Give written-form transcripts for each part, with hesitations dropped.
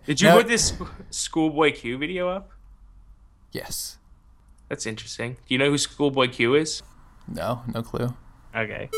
Did you No. put this Schoolboy Q video up? Yes. That's interesting. Do you know who Schoolboy Q is? No. No clue. Okay.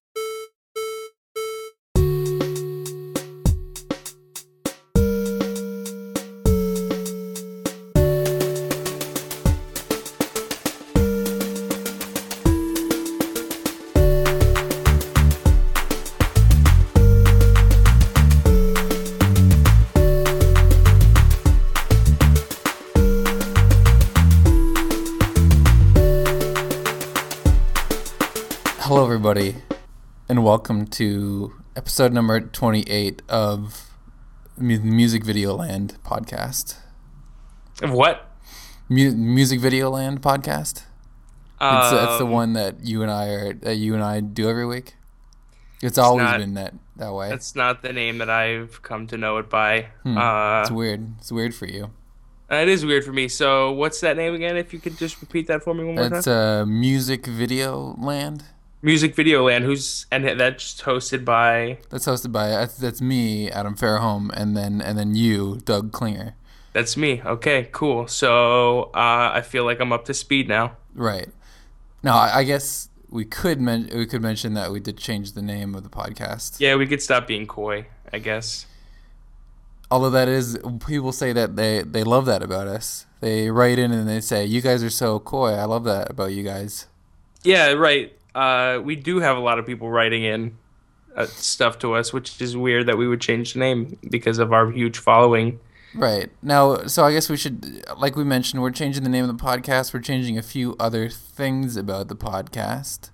Hello, everybody, and welcome to episode number 28 of Music Video Land podcast. What? Music Video Land podcast. It's the Um, one that you and I do every week. It's it's always not. been that way. That's not the name that I've come to know it by. It's weird. It's weird for you. It is weird for me. So, what's that name again? If you could just repeat that for me one more That's time. Music Video Land. Music Video Land. And that's hosted by. That's hosted by that's me, Adam Fairholm, and then you, Doug Klinger. That's me. Okay, cool. So, I feel like I'm up to speed now. Right. Now, I guess we could mention that we did change the name of the podcast. Yeah, we could stop being coy, I guess. Although that is, people say that they love that about us. They write in and they say, "You guys are so coy. I love that about you guys." Yeah, right. We do have a lot of people writing in stuff to us, which is weird that we would change the name because of our huge following. Right. Now, so I guess we should, like we mentioned, we're changing the name of the podcast. We're changing a few other things about the podcast.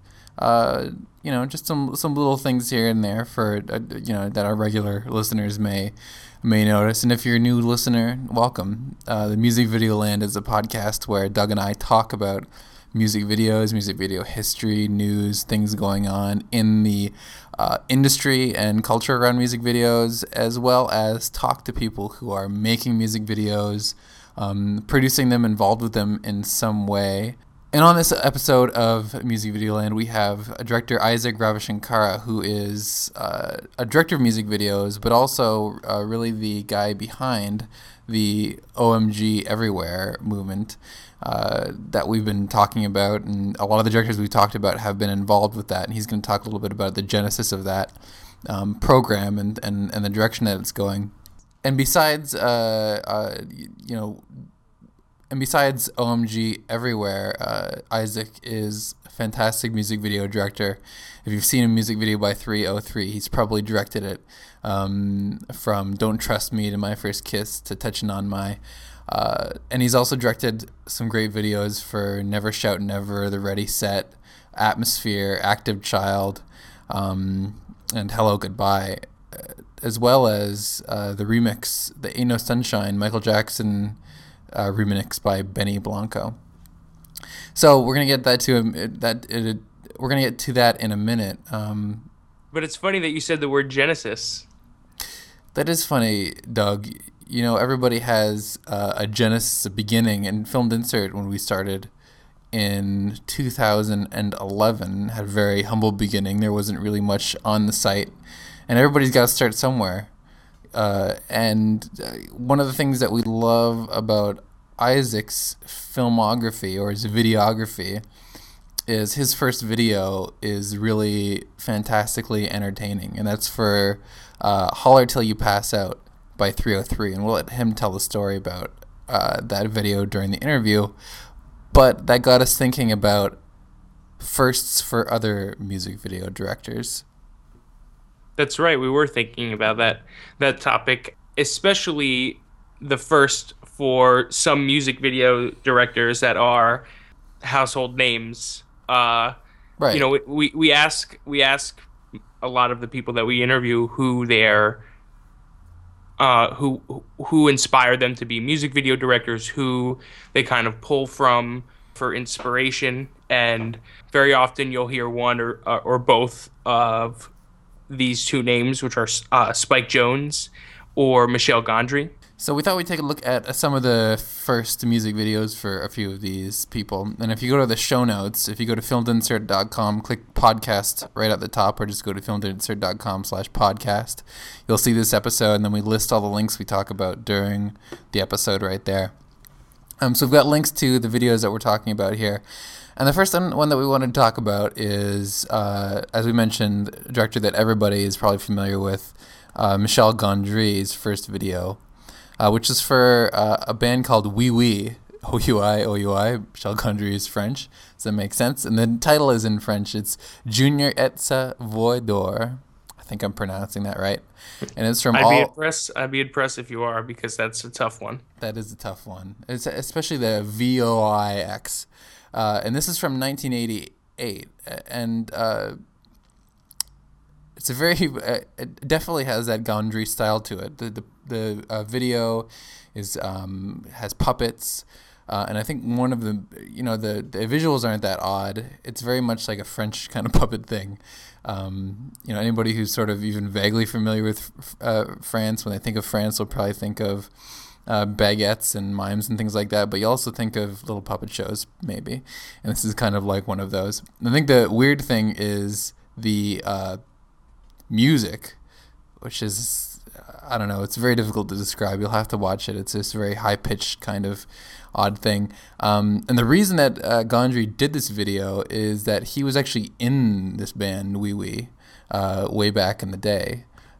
Just some little things here and there for that our regular listeners may notice. And if you're a new listener, welcome. The Music Video Land is a podcast where Doug and I talk about music videos, music video history, news, things going on in the industry and culture around music videos, as well as talk to people who are making music videos, producing them, involved with them in some way. And on this episode of Music Video Land, we have director Isaac Ravishankara, who is a director of music videos, but also really the guy behind the OMG Everywhere movement that we've been talking about. And a lot of the directors we've talked about have been involved with that. And he's going to talk a little bit about the genesis of that program and the direction that it's going. And besides, And besides OMG Everywhere, Isaac is a fantastic music video director. If you've seen a music video by 303, he's probably directed it, from Don't Trust Me to My First Kiss to Touching on My. And he's also directed some great videos for Never Shout Never, The Ready Set, Atmosphere, Active Child, and Hello Goodbye, as well as the remix, the Ain't No Sunshine, Michael Jackson remix by Benny Blanco. So we're gonna get we're gonna get to that in a minute. But it's funny that you said the word Genesis. That is funny, Doug. You know, everybody has a genesis, a beginning, and Filmed Insert, when we started in 2011, had a very humble beginning. There wasn't really much on the site, and everybody's got to start somewhere. And one of the things that we love about Isaac's filmography, or his videography, is his first video is really fantastically entertaining, and that's for Holler Till You Pass Out by 303, and we'll let him tell the story about that video during the interview. But that got us thinking about firsts for other music video directors. That's right. We were thinking about that topic, especially the first for some music video directors that are household names. Right. We ask a lot of the people that we interview who they're who inspired them to be music video directors, who they kind of pull from for inspiration, and very often you'll hear one or both of these two names, which are Spike Jonze or Michel Gondry. So we thought we'd take a look at some of the first music videos for a few of these people. And if you go to the show notes, if you go to filmedinsert.com, click podcast right at the top, or just go to filmedinsert.com/podcast, you'll see this episode, and then we list all the links we talk about during the episode right there. So we've got links to the videos that we're talking about here. And the first one that we wanted to talk about is, as we mentioned, a director that everybody is probably familiar with, Michel Gondry's first video, which is for a band called Oui Oui, O-U-I, O-U-I. Michel Gondry is French. Does that make sense? And the title is in French. It's Junior et sa voix d'or. I think I'm pronouncing that right. And it's from I'd be impressed if you are, because that's a tough one. That is a tough one. It's especially the VOIX. And this is from 1988. And it's a very it definitely has that Gondry style to it. The video is has puppets, and I think one of the the visuals aren't that odd. It's very much like a French kind of puppet thing. Anybody who's sort of even vaguely familiar with France, when they think of France, will probably think of baguettes and mimes and things like that, but you also think of little puppet shows, maybe. And this is kind of like one of those. I think the weird thing is the music, which is, I don't know, it's very difficult to describe. You'll have to watch it. It's this very high-pitched kind of odd thing. And the reason that Gondry did this video is that he was actually in this band, Oui Oui, way back in the day.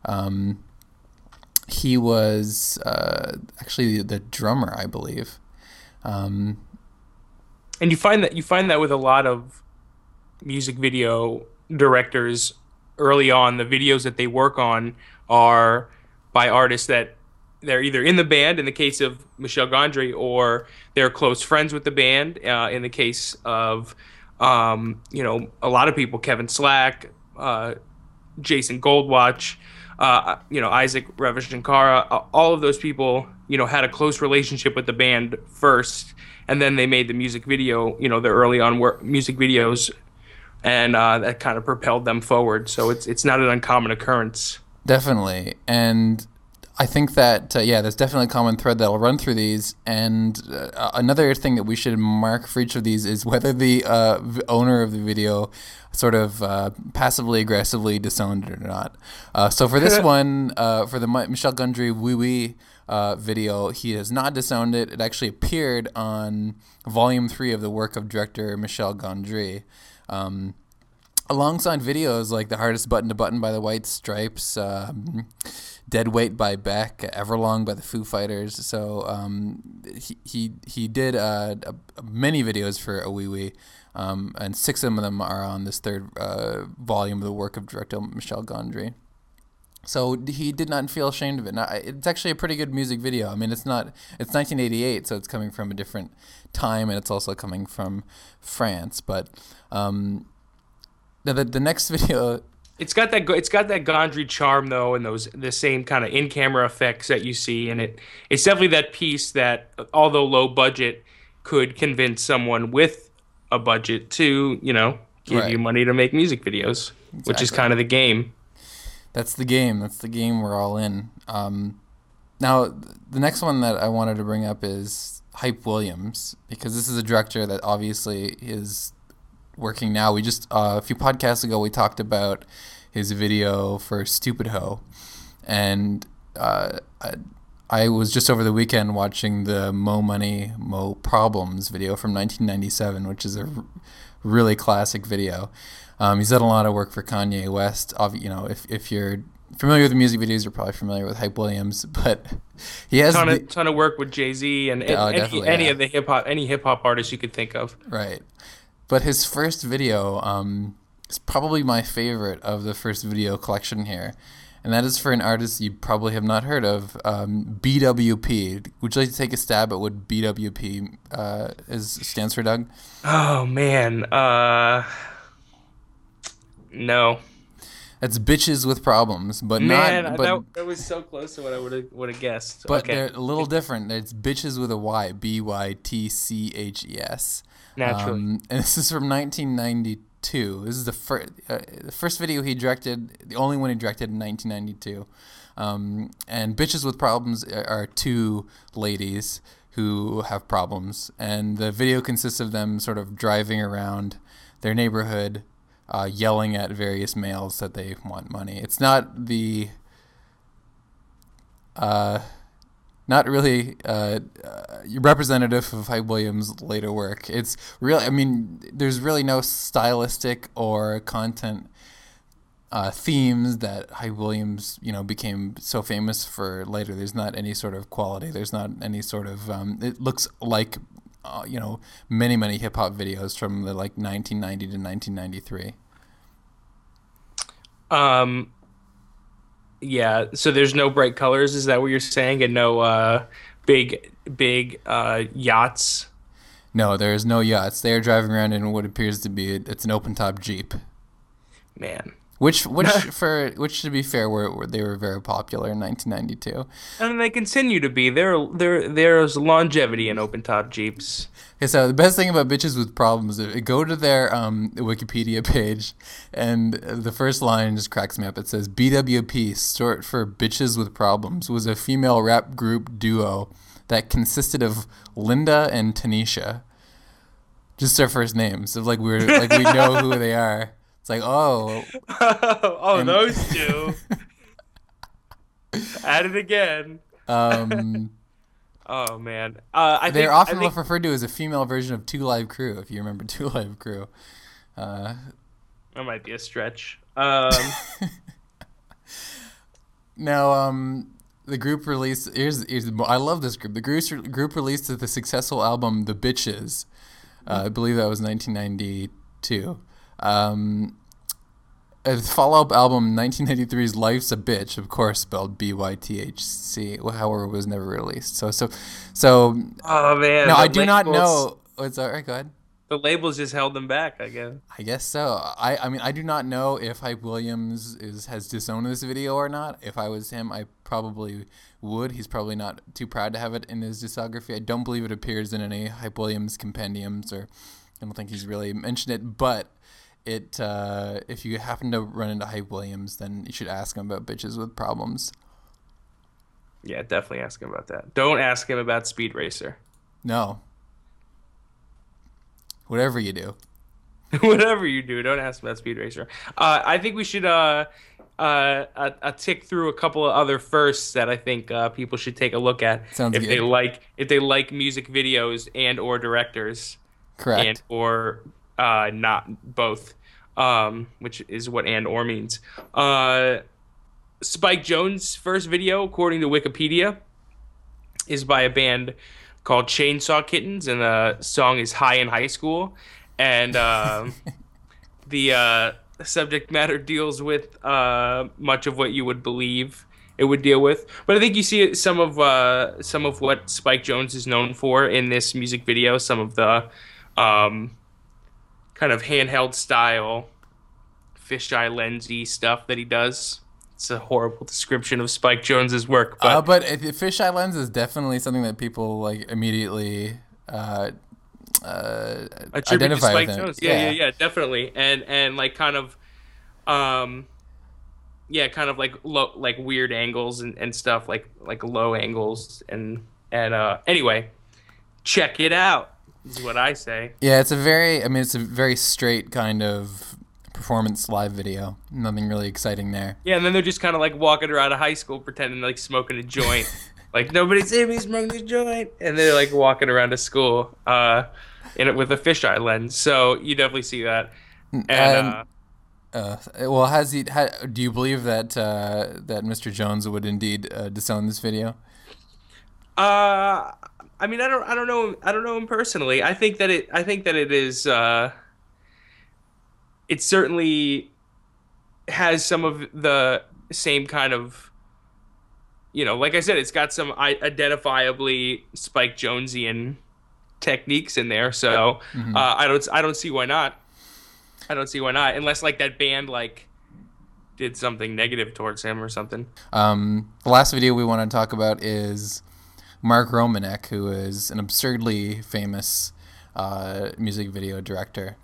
He was actually the drummer, I believe. And you find that with a lot of music video directors early on, the videos that they work on are by artists that they're either in the band, in the case of Michel Gondry, or they're close friends with the band. In the case of a lot of people, Kevin Slack, Jason Goldwatch, Isaac Ravishankara, all of those people, had a close relationship with the band first, and then they made the music video, the early on music videos, and that kind of propelled them forward. So it's not an uncommon occurrence. Definitely. And I think that, there's definitely a common thread that'll run through these. And another thing that we should mark for each of these is whether the owner of the video sort of passively aggressively disowned it or not. So for this one, for the Michel Gondry Oui Oui video, he has not disowned it. It actually appeared on Volume 3 of the work of director Michel Gondry. Alongside videos like The Hardest Button to Button by the White Stripes, Dead Weight by Beck, Everlong by the Foo Fighters. So he did many videos for a Oui Oui, and 6 of them are on this third volume of the work of director Michel Gondry. So he did not feel ashamed of it. Now, it's actually a pretty good music video. I mean, it's 1988, so it's coming from a different time, and it's also coming from France. But the next video, it's got that Gondry charm though, and the same kind of in-camera effects that you see, and it's definitely that piece that, although low budget, could convince someone with a budget to give you money to make music videos, exactly. Which is kind of the game. That's the game. That's the game we're all in. Now, the next one that I wanted to bring up is Hype Williams, because this is a director that obviously is working now. We just a few podcasts ago we talked about his video for Stupid Ho, and I was just over the weekend watching the Mo Money Mo Problems video from 1997, which is a really classic video. He's done a lot of work for Kanye West. If you're familiar with the music videos, you're probably familiar with Hype Williams, but he has ton of work with Jay-Z and any of the hip hop artists you could think of. Right. But his first video is probably my favorite of the first video collection here. And that is for an artist you probably have not heard of, BWP. Would you like to take a stab at what BWP stands for, Doug? Oh, man. No. That's Bitches with Problems, but that was so close to what I would have guessed. But they're a little different. It's Bitches with a Y, BYTCHES. Naturally. And this is from 1992. This is the first video he directed, the only one he directed in 1992. And Bitches with Problems are two ladies who have problems, and the video consists of them sort of driving around their neighborhood, yelling at various males that they want money. It's not the not really representative of Hype Williams' later work. It's really, I mean, there's really no stylistic or content themes that Hype Williams, became so famous for later. There's not any sort of quality. There's not any sort of. It looks like, many hip hop videos from the 1990 to 1993. Yeah, so there's no bright colors, is that what you're saying? And no big yachts? No, there's no yachts. They are driving around in what appears to be it's an open top Jeep. Man. Which to be fair, they were very popular in 1992. And they continue to be. There's longevity in open top Jeeps. Okay, so the best thing about Bitches with Problems, go to their Wikipedia page, and the first line just cracks me up. It says, BWP, short for Bitches with Problems, was a female rap group duo that consisted of Linda and Tanisha. Just their first names. So we know who they are. It's like, oh. Oh, those two. At it again. Oh man, they're often referred to as a female version of Two Live Crew. If you remember Two Live Crew, that might be a stretch. Now, the group released. I love this group. The group released the successful album "The Bitches." I believe that was 1992. A follow-up album, 1993's "Life's a Bitch," of course spelled BYTHC, however, it was never released. So. Oh man. No, I do not know. Oh, it's all right. Go ahead. The labels just held them back, I guess. I guess so. I mean, I do not know if Hype Williams has disowned this video or not. If I was him, I probably would. He's probably not too proud to have it in his discography. I don't believe it appears in any Hype Williams compendiums, or I don't think he's really mentioned it, but. If you happen to run into Hype Williams, then you should ask him about Bitches with Problems. Yeah, definitely ask him about that. Don't ask him about Speed Racer. No. Whatever you do. Whatever you do, don't ask about Speed Racer. I think we should tick through a couple of other firsts that I think people should take a look at. Sounds good. If they like music videos and or directors. Correct. And or not both, which is what and or means. Spike Jonze's first video, according to Wikipedia, is by a band called Chainsaw Kittens, and the song is High in High School. And the subject matter deals with much of what you would believe it would deal with. But I think you see some of what Spike Jonze is known for in this music video, some of the kind of handheld style, fisheye lensy stuff that he does. It's a horrible description of Spike Jonze's work, but the fisheye lens is definitely something that people immediately attribute to Spike Jonze. Yeah, definitely, and kind of weird angles and stuff like low angles and anyway, check it out. Is what I say. Yeah, it's a very straight kind of performance live video. Nothing really exciting there. Yeah, and then they're just kind of walking around a high school pretending smoking a joint. Nobody see me smoking this joint. And they're walking around a school in it with a fisheye lens. So you definitely see that. And well, do you believe that Mr. Jonze would indeed disown this video? I mean, I don't know him personally. I think that it is. It certainly has some of the same kind of, like I said, it's got some identifiably Spike Jonzean techniques in there. So I don't see why not. I don't see why not, unless that band did something negative towards him or something. The last video we want to talk about is Mark Romanek, who is an absurdly famous music video director.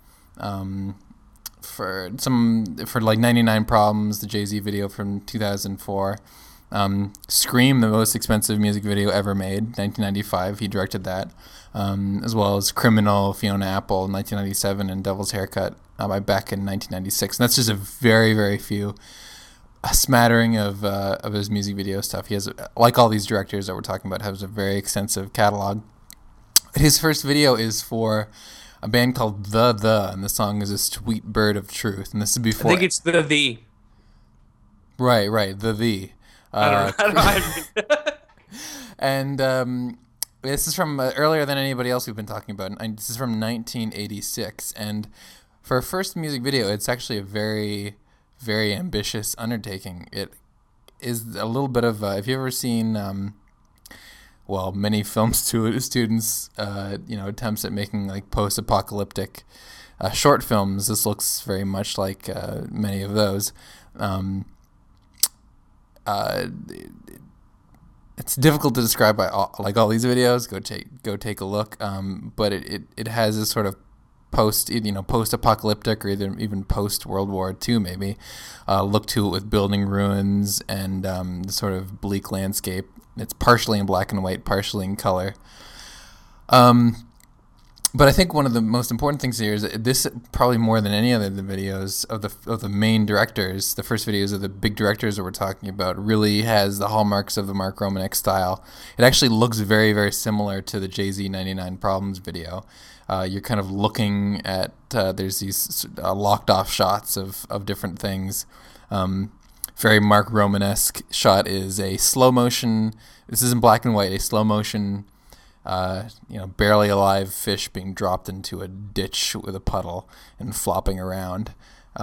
For 99 Problems, the Jay-Z video from 2004, Scream, the most expensive music video ever made, 1995. He directed that, as well as Criminal, Fiona Apple, 1997, and Devil's Haircut by Beck in 1996. And that's just a very, very few, a smattering of his music video stuff. He has, like all these directors that we're talking about, has a very extensive catalog. His first video is for a band called The, and the song is A Sweet Bird of Truth. And this is before... I think it's The. Right, The. I don't know. And this is from earlier than anybody else we've been talking about. And this is from 1986. And for a first music video, it's actually a very, very ambitious undertaking. It is a little bit of... if you've ever seen... many film students, attempts at making like post-apocalyptic short films. This looks very much like many of those. It's difficult to describe by all these videos. Go take a look. But it has this sort of post-apocalyptic or even post-World War II maybe look to it with building ruins and the sort of bleak landscape. It's partially in black and white, partially in color. But I think one of the most important things here is that this, probably more than any other of the videos of the main directors, the first videos of the big directors that we're talking about, really has the hallmarks of the Mark Romanek style. It actually looks very, very similar to the Jay-Z 99 Problems video. You're kind of looking at, there's these locked off shots of different things. Very Mark Romanesque shot is a slow motion. This is in black and white. A slow motion, barely alive fish being dropped into a ditch with a puddle and flopping around.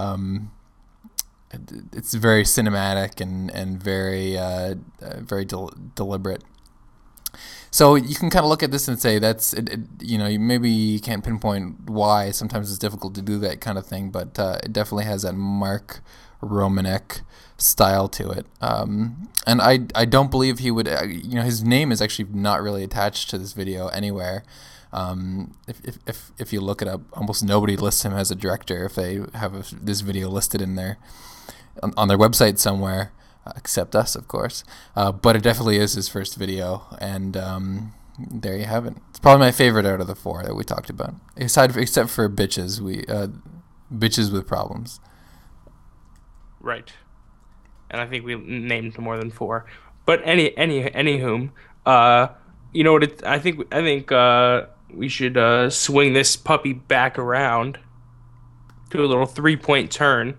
It's very cinematic and very very deliberate. So you can kind of look at this and say that's maybe you can't pinpoint why. Sometimes it's difficult to do that kind of thing, but it definitely has that Mark Romanek style to it. And I don't believe he would, his name is actually not really attached to this video anywhere. If you look it up, almost nobody lists him as a director if they have this video listed in their on their website somewhere, except us, of course. But it definitely is his first video, and there you have it. It's probably my favorite out of the four that we talked about, except for Bitches. Bitches with Problems. Right. And I think we named more than four. But anywhom, you know what? I think we should swing this puppy back around, do a little 3-point turn,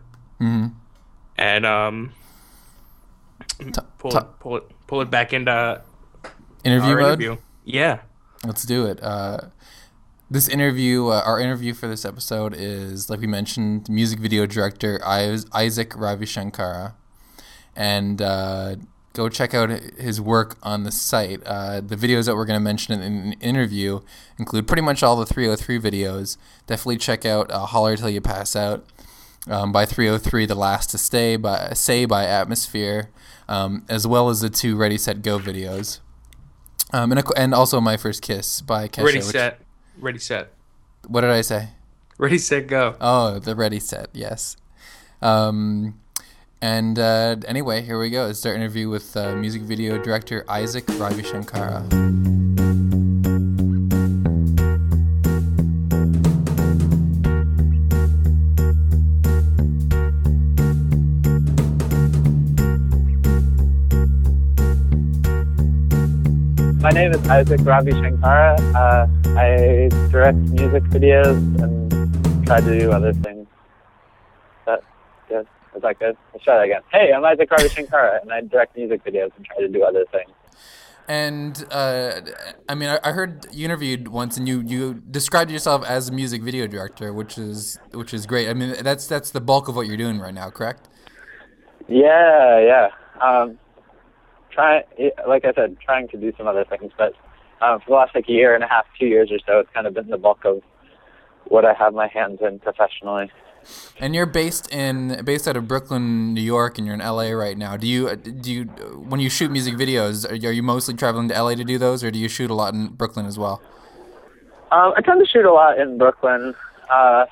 and pull it back into interview mode. Interview. Yeah, let's do it. This interview, our interview for this episode is, like we mentioned, music video director Isaac Ravi Shankara. And go check out his work on the site. The videos that we're going to mention in the interview include pretty much all the 303 videos. Definitely check out Holler Till You Pass Out by 303, The Last to Stay by Atmosphere, as well as the 2 Ready, Set, Go videos. And also My First Kiss by Kesha. Ready, Set. What did I say? Ready, Set, Go. Oh, the Ready, Set, yes. Anyway, here we go. It's our interview with music video director Isaac Ravi Shankara. My name is Isaac Ravi Shankara. I direct music videos and try to do other things. Is that good? Is that good? Let's try that again. Hey, I'm Isaac Ravi Shankara, and I direct music videos and try to do other things. And, I heard you interviewed once, and you described yourself as a music video director, which is great. I mean, that's the bulk of what you're doing right now, correct? Yeah. Like I said, trying to do some other things, but for the last year and a half, 2 years or so, it's kind of been the bulk of what I have my hands in professionally. And you're based out of Brooklyn, New York, and you're in LA right now. Do you when you shoot music videos, are you mostly traveling to LA to do those, or do you shoot a lot in Brooklyn as well? I tend to shoot a lot in Brooklyn. I'd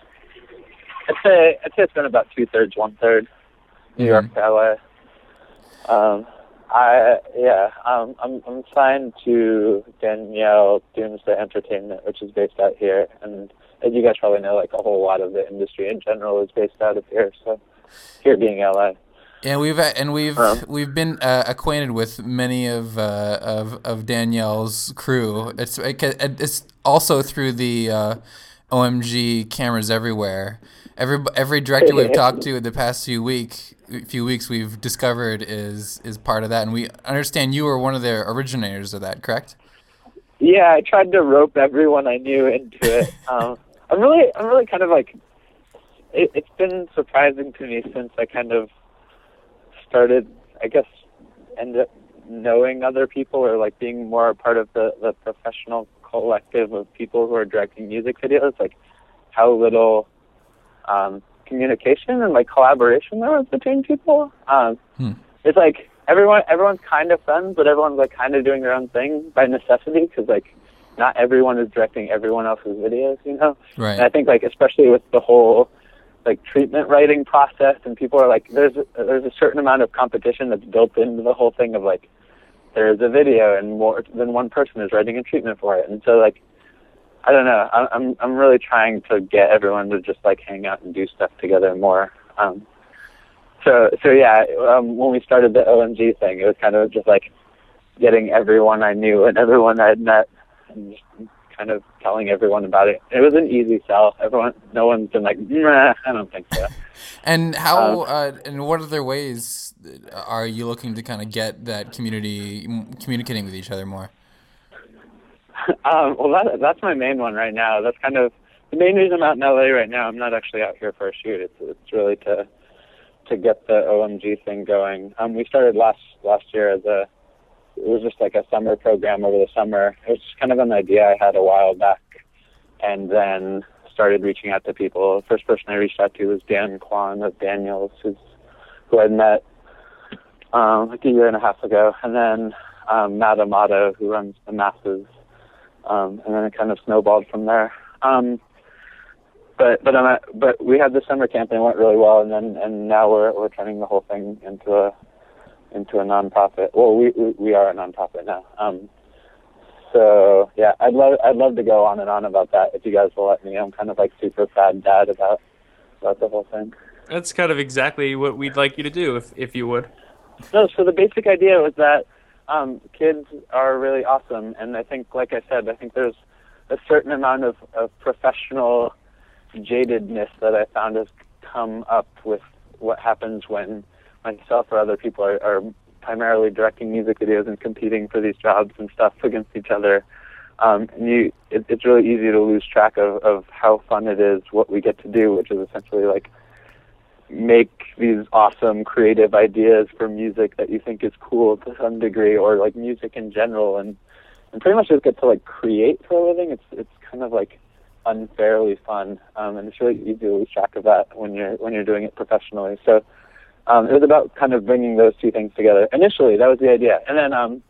say it's been about 2/3, 1/3 New York to LA. I'm signed to Danielle Doomsday Entertainment, which is based out here, and as you guys probably know, like a whole lot of the industry in general is based out of here. So here being LA. Yeah, we've been acquainted with many of Danielle's crew. It's also through the OMG Cameras Everywhere. Every director we've talked to in the past few weeks we've discovered is part of that, and we understand you were one of the originators of that, correct? Yeah, I tried to rope everyone I knew into it. I'm really kind of like, it's been surprising to me since I kind of started, I guess, ended up knowing other people or like being more a part of the professional collective of people who are directing music videos, like how little communication and like collaboration there was between people. It's like everyone's kind of friends, but everyone's like kind of doing their own thing by necessity, because like not everyone is directing everyone else's videos, you know? Right. And I think like especially with the whole like treatment writing process, and people are like, there's a certain amount of competition that's built into the whole thing of like, there's a video and more than one person is writing a treatment for it. And so like, I don't know, I'm really trying to get everyone to just like hang out and do stuff together more. So yeah, when we started the OMG thing, it was kind of just like getting everyone I knew and everyone I had met and just kind of telling everyone about it. It was an easy sell. No one's been like, nah, I don't think so. And how, and what other ways are you looking to kind of get that community communicating with each other more? Well, that's my main one right now. That's kind of the main reason I'm out in LA right now. I'm not actually out here for a shoot. It's really to get the OMG thing going. We started last year it was just like a summer program over the summer. It was just kind of an idea I had a while back, and then started reaching out to people. The first person I reached out to was Dan Kwan of Daniels, who I'd met like a year and a half ago, and then Matt Amato, who runs the Masses, and then it kind of snowballed from there. But we had the summer camp and it went really well, and now we're turning the whole thing into a nonprofit. Well, we are a nonprofit now. So yeah, I'd love to go on and on about that if you guys will let me. I'm kind of like super fad dad about the whole thing. That's kind of exactly what we'd like you to do, if you would. No, so the basic idea was that kids are really awesome, and I think, like I said, I think there's a certain amount of professional jadedness that I found has come up with what happens when myself or other people are primarily directing music videos and competing for these jobs and stuff against each other. And it's really easy to lose track of how fun it is, what we get to do, which is essentially like make these awesome creative ideas for music that you think is cool to some degree, or like music in general, and pretty much just get to like create for a living. It's kind of like unfairly fun, and it's really easy to lose track of that when you're doing it professionally. So it was about kind of bringing those two things together. Initially, that was the idea, and then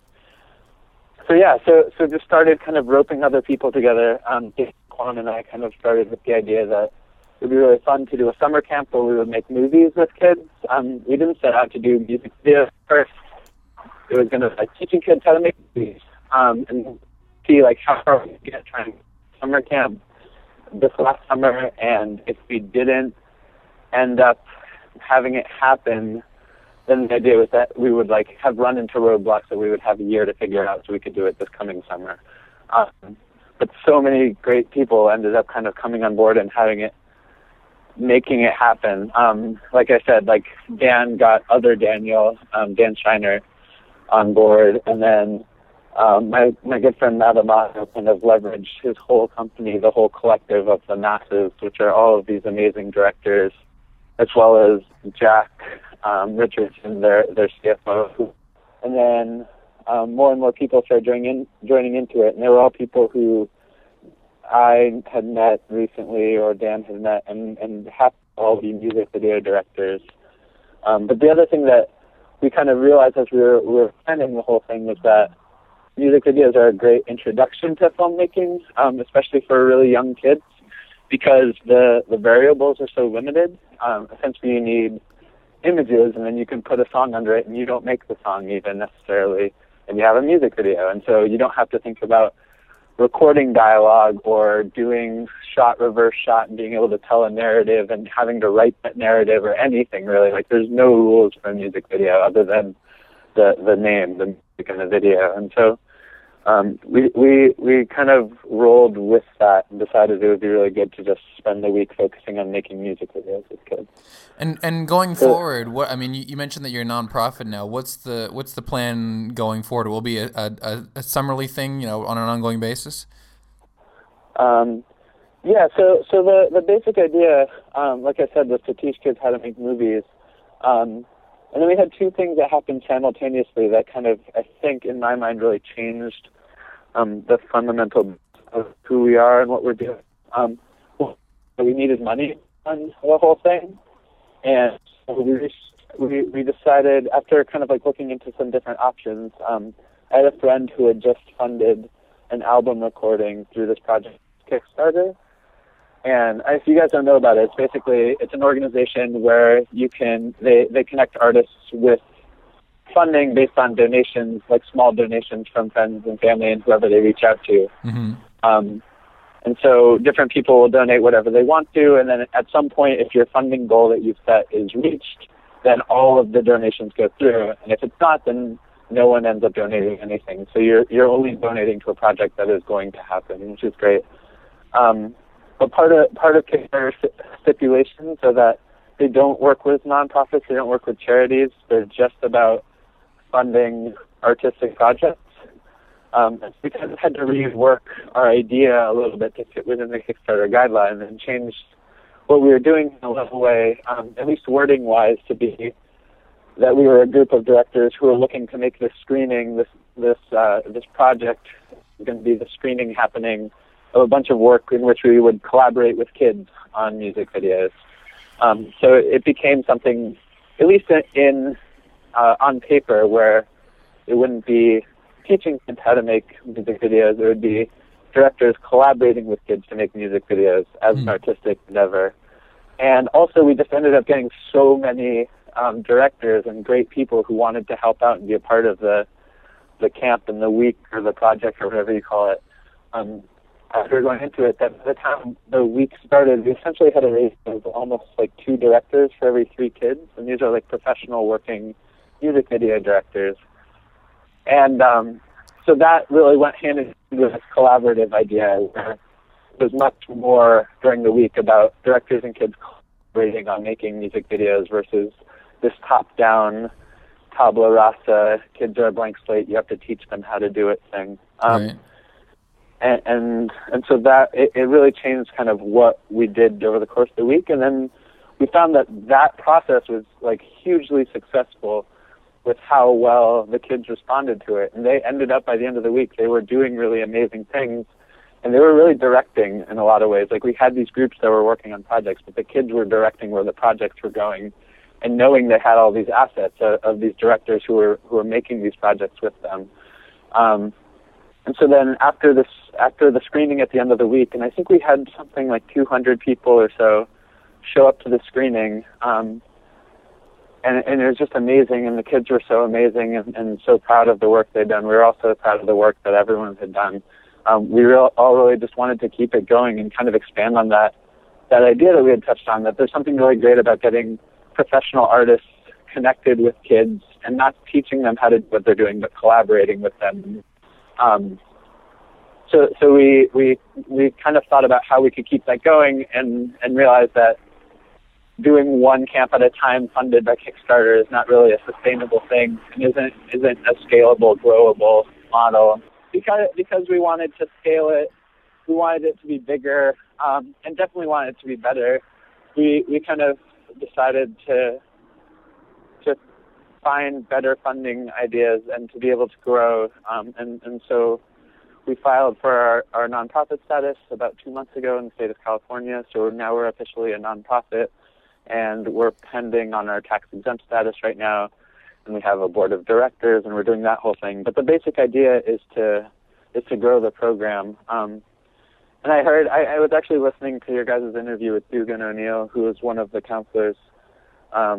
so just started kind of roping other people together. Quan and I kind of started with the idea that it would be really fun to do a summer camp where we would make movies with kids. We didn't set out to do music videos first. It was going to like teaching kids how to make movies, and see like how far we could get trying summer camp this last summer. And if we didn't end up having it happen, then the idea was that we would like have run into roadblocks that we would have a year to figure out so we could do it this coming summer. But so many great people ended up kind of coming on board and making it happen. Like I said, like Dan got other Daniel, Dan Shiner, on board, and then my good friend Matt Amato kind of leveraged his whole company, the whole collective of the Masses, which are all of these amazing directors, as well as Jack Richardson, their CFO. And then more and more people started joining into it, and they were all people who I had met recently, or Dan had met, and happened to all be music video directors. But the other thing that we kind of realized as we were planning the whole thing was that music videos are a great introduction to filmmaking, especially for really young kids, because the variables are so limited. Essentially, you need images, and then you can put a song under it, and you don't make the song even necessarily, and you have a music video. And so you don't have to think about recording dialogue or doing shot, reverse shot, and being able to tell a narrative and having to write that narrative or anything really. Like, there's no rules for a music video other than the name, the music, and the video. And so we kind of rolled with that and decided it would be really good to just spend the week focusing on making music videos with kids. And going forward, what I mean, you mentioned that you're a nonprofit now. What's the plan going forward? Will it be a summerly thing, on an ongoing basis? Yeah. So the basic idea, like I said, was to teach kids how to make movies. And then we had two things that happened simultaneously that kind of, I think, in my mind, really changed the fundamental of who we are and what we're doing. We needed money on the whole thing, and so we decided, after kind of like looking into some different options, I had a friend who had just funded an album recording through this project Kickstarter. And if you guys don't know about it, it's an organization where they connect artists with funding based on donations, like small donations from friends and family and whoever they reach out to. Mm-hmm. And so different people will donate whatever they want to, and then at some point, if your funding goal that you've set is reached, then all of the donations go through. And if it's not, then no one ends up donating anything. So you're only donating to a project that is going to happen, which is great. But part of Kickstarter stipulations are that they don't work with nonprofits, they don't work with charities. They're just about funding artistic projects. We kind of had to rework our idea a little bit to fit within the Kickstarter guideline and change what we were doing in a little way, at least wording-wise, to be that we were a group of directors who were looking to make this screening, this project is going to be the screening happening of a bunch of work in which we would collaborate with kids on music videos. So it became something, at least on paper, where it wouldn't be teaching kids how to make music videos. It would be directors collaborating with kids to make music videos as an artistic endeavor. And also, we just ended up getting so many directors and great people who wanted to help out and be a part of the camp and the week or the project or whatever you call it. After going into it, that by the time the week started, we essentially had a ratio of almost like 2 directors for every 3 kids, and these are like professional working music video directors. And so that really went hand in hand with this collaborative idea, where it was much more during the week about directors and kids collaborating on making music videos versus this top-down tabula rasa, kids are a blank slate, you have to teach them how to do it thing. Right. And so that it really changed kind of what we did over the course of the week. And then we found that process was like hugely successful with how well the kids responded to it. And they ended up, by the end of the week, they were doing really amazing things. And they were really directing in a lot of ways. Like, we had these groups that were working on projects, but the kids were directing where the projects were going, and knowing they had all these assets of these directors who were making these projects with them. And so then after the screening at the end of the week, and I think we had something like 200 people or so show up to the screening, and it was just amazing, and the kids were so amazing and so proud of the work they'd done. We were also proud of the work that everyone had done. We all really just wanted to keep it going and kind of expand on that idea that we had touched on, that there's something really great about getting professional artists connected with kids and not teaching them how to do what they're doing, but collaborating with them. So we kind of thought about how we could keep that going and realized that doing one camp at a time funded by Kickstarter is not really a sustainable thing and isn't a scalable, growable model. Because we wanted to scale it, we wanted it to be bigger, and definitely wanted it to be better. We kind of decided to find better funding ideas and to be able to grow. And so we filed for our nonprofit status about 2 months ago in the state of California. So now we're officially a nonprofit, and we're pending on our tax-exempt status right now. And we have a board of directors, and we're doing that whole thing. But the basic idea is to grow the program. And I was actually listening to your guys' interview with Dugan O'Neill, who was one of the counselors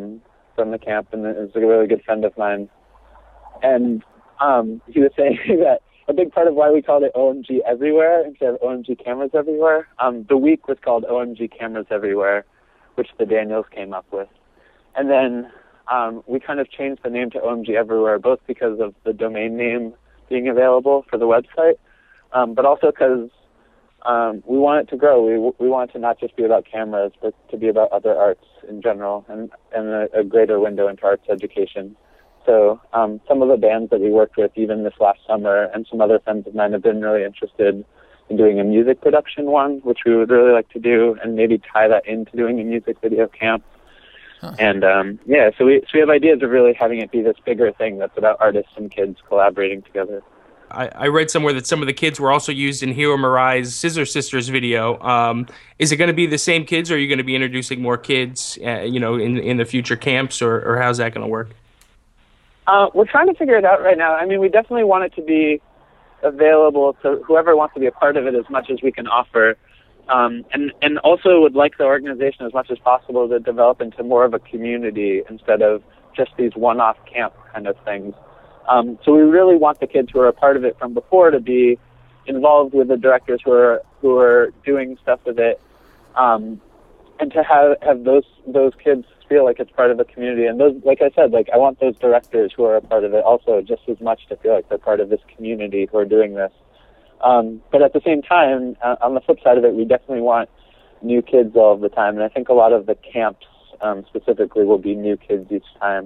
from the camp, and is a really good friend of mine. And he was saying that a big part of why we called it OMG Everywhere instead of OMG Cameras Everywhere, the week was called OMG Cameras Everywhere, which the Daniels came up with. And then we kind of changed the name to OMG Everywhere, both because of the domain name being available for the website, but also because we want it to grow. We want it to not just be about cameras, but to be about other arts in general, and a greater window into arts education. So some of the bands that we worked with even this last summer, and some other friends of mine, have been really interested in doing a music production one, which we would really like to do, and maybe tie that into doing a music video camp. Huh. And so we have ideas of really having it be this bigger thing that's about artists and kids collaborating together. I read somewhere that some of the kids were also used in Hiro Murai's Scissor Sisters video. Is it going to be the same kids, or are you going to be introducing more kids, in the future camps, or how's that going to work? We're trying to figure it out right now. I mean, we definitely want it to be available to whoever wants to be a part of it as much as we can offer. And also would like the organization as much as possible to develop into more of a community instead of just these one-off camp kind of things. So we really want the kids who are a part of it from before to be involved with the directors who are doing stuff with it, and to have those kids feel like it's part of the community. And those, like I said, I want those directors who are a part of it also just as much to feel like they're part of this community who are doing this. But at the same time, on the flip side of it, we definitely want new kids all of the time, and I think a lot of the camps specifically will be new kids each time.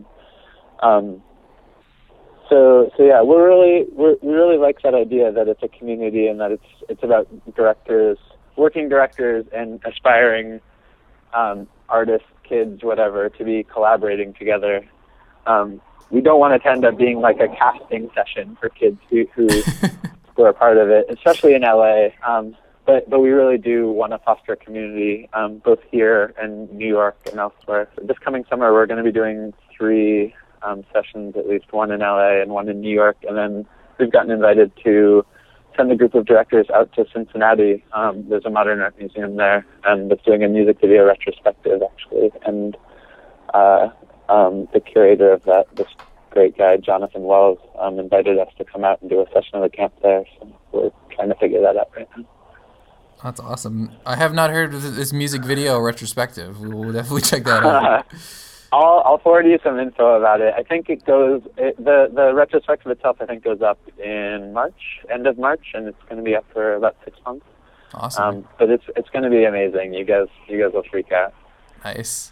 So yeah, we really like that idea that it's a community and that it's about directors, working directors, and aspiring artists, kids, whatever, to be collaborating together. We don't want it to end up being like a casting session for kids who are part of it, especially in LA. But we really do want to foster a community, both here and New York and elsewhere. So this coming summer, we're going to be doing 3 sessions, at least, one in LA and one in New York. And then we've gotten invited to send a group of directors out to Cincinnati. There's a modern art museum there, and that's doing a music video retrospective, actually. And the curator of that, this great guy, Jonathan Wells, invited us to come out and do a session of the camp there. So we're trying to figure that out right now. That's awesome. I have not heard of this music video retrospective. We will definitely check that out. I'll forward you some info about it. I think the retrospective itself, I think, goes up in March, end of March, and it's going to be up for about 6 months. Awesome. But it's going to be amazing. You guys will freak out. Nice.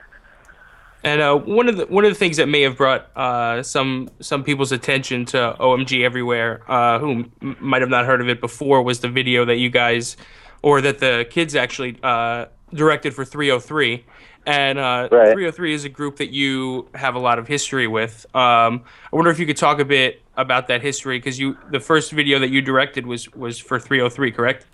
And one of the things that may have brought some people's attention to OMG Everywhere, who might have not heard of it before, was the video that you guys, or that the kids actually directed for 303. And Right. 303 is a group that you have a lot of history with. I wonder if you could talk a bit about that history, because the first video that you directed was for 303, correct?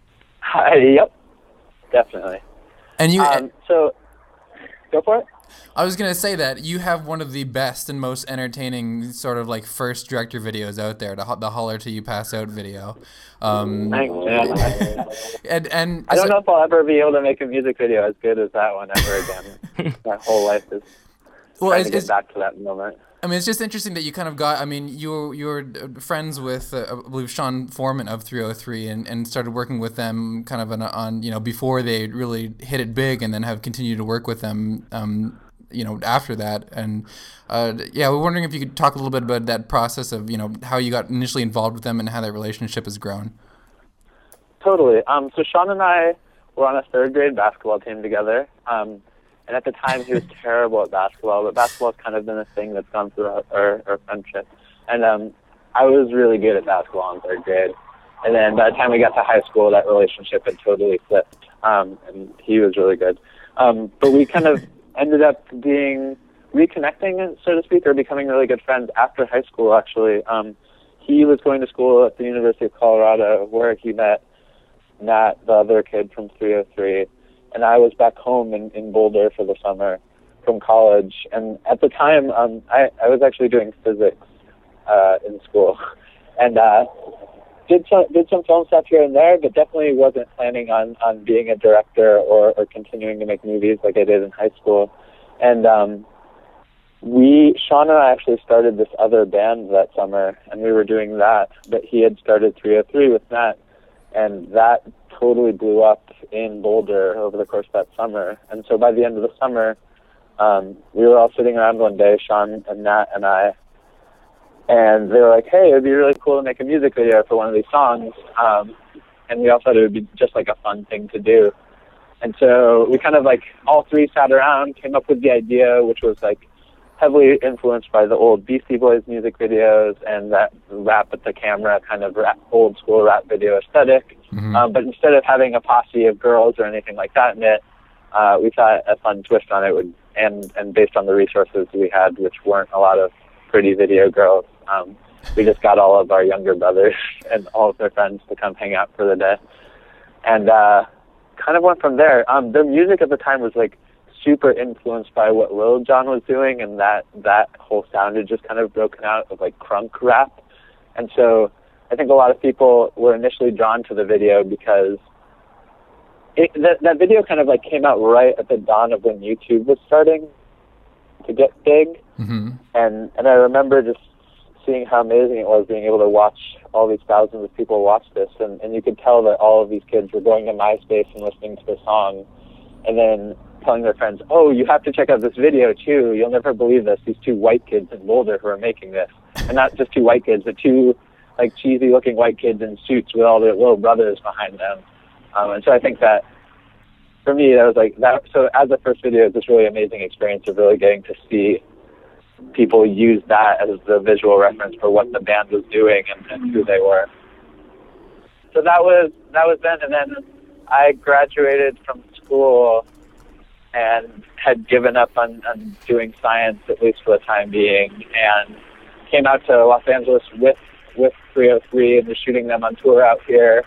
Yep, definitely. And you so go for it. I was going to say that you have one of the best and most entertaining sort of first director videos out there, the Holler Till You Pass Out video. Thanks, man. And I don't know if I'll ever be able to make a music video as good as that one ever again. My whole life is trying to get back to that moment. I mean, it's just interesting that you kind of got, I mean, you were friends with, I believe, Sean Foreman of 303 and started working with them kind of on before they really hit it big, and then have continued to work with them, after that. And, we're wondering if you could talk a little bit about that process of, how you got initially involved with them and how that relationship has grown. Totally. So Sean and I were on a 3rd grade basketball team together. And at the time, he was terrible at basketball, but basketball's kind of been a thing that's gone throughout our friendship. And I was really good at basketball in 3rd grade. And then by the time we got to high school, that relationship had totally flipped, and he was really good. But we kind of ended up reconnecting, so to speak, or becoming really good friends after high school, actually. He was going to school at the University of Colorado, where he met Matt, the other kid from 303. And I was back home in Boulder for the summer from college. And at the time, I was actually doing physics in school, and did some film stuff here and there, but definitely wasn't planning on being a director or continuing to make movies like I did in high school. And Sean and I actually started this other band that summer, and we were doing that, but he had started 303 with Matt, and that totally blew up in Boulder over the course of that summer. And so by the end of the summer, we were all sitting around one day, Sean and Nat and I, and they were like, hey, it would be really cool to make a music video for one of these songs. And we all thought it would be just like a fun thing to do. And so we kind of like all three sat around, came up with the idea, which was like heavily influenced by the old Beastie Boys music videos and that rap at the camera kind of old school rap video aesthetic. Mm-hmm. But instead of having a posse of girls or anything like that in it, we thought a fun twist on it would, and based on the resources we had, which weren't a lot of pretty video girls, we just got all of our younger brothers and all of their friends to come hang out for the day. And kind of went from there. Their music at the time was like super influenced by what Lil Jon was doing, and that whole sound had just kind of broken out of like crunk rap. And so I think a lot of people were initially drawn to the video because that video kind of like came out right at the dawn of when YouTube was starting to get big. Mm-hmm. And I remember just seeing how amazing it was being able to watch all these thousands of people watch this, and you could tell that all of these kids were going to MySpace and listening to the song and then telling their friends, oh, you have to check out this video too, you'll never believe this, these two white kids in Boulder who are making this. And not just two white kids, but two like cheesy looking white kids in suits with all their little brothers behind them. And so I think that for me that was like that. So as the first video, it's this really amazing experience of really getting to see people use that as the visual reference for what the band was doing and who they were. So that was then, and then I graduated from school and had given up on doing science, at least for the time being, and came out to Los Angeles with 303 and was shooting them on tour out here.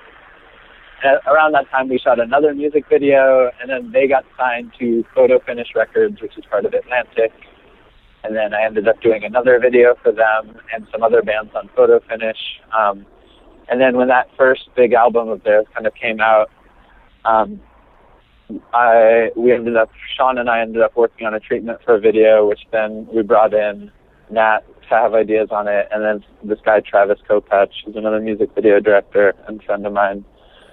And around that time, we shot another music video, and then they got signed to Photo Finish Records, which is part of Atlantic. And then I ended up doing another video for them and some other bands on Photo Finish. And then when that first big album of theirs kind of came out, Sean and I ended up working on a treatment for a video, which then we brought in Nat to have ideas on it. And then this guy, Travis Kopach, who's another music video director and friend of mine,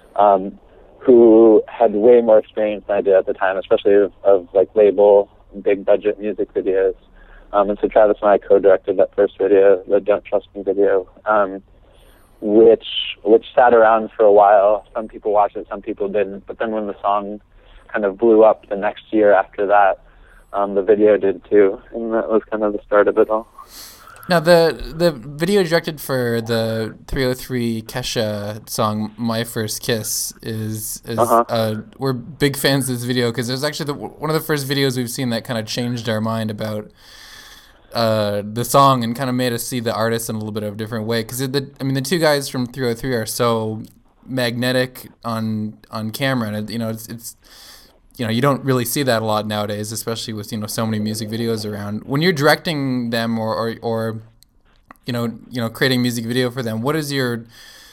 who had way more experience than I did at the time, especially of like label, big budget music videos. And so Travis and I co-directed that first video, the Don't Trust Me video, which sat around for a while. Some people watched it, some people didn't. But then when the song kind of blew up the next year after that, the video did too. And that was kind of the start of it all. Now, the video directed for the 303 Kesha song, My First Kiss, is we're big fans of this video because it was actually one of the first videos we've seen that kind of changed our mind about the song and kind of made us see the artist in a little bit of a different way. Because the two guys from 303 are so magnetic on camera, and it's you don't really see that a lot nowadays, especially with so many music videos around. When you're directing them or creating music video for them, what is your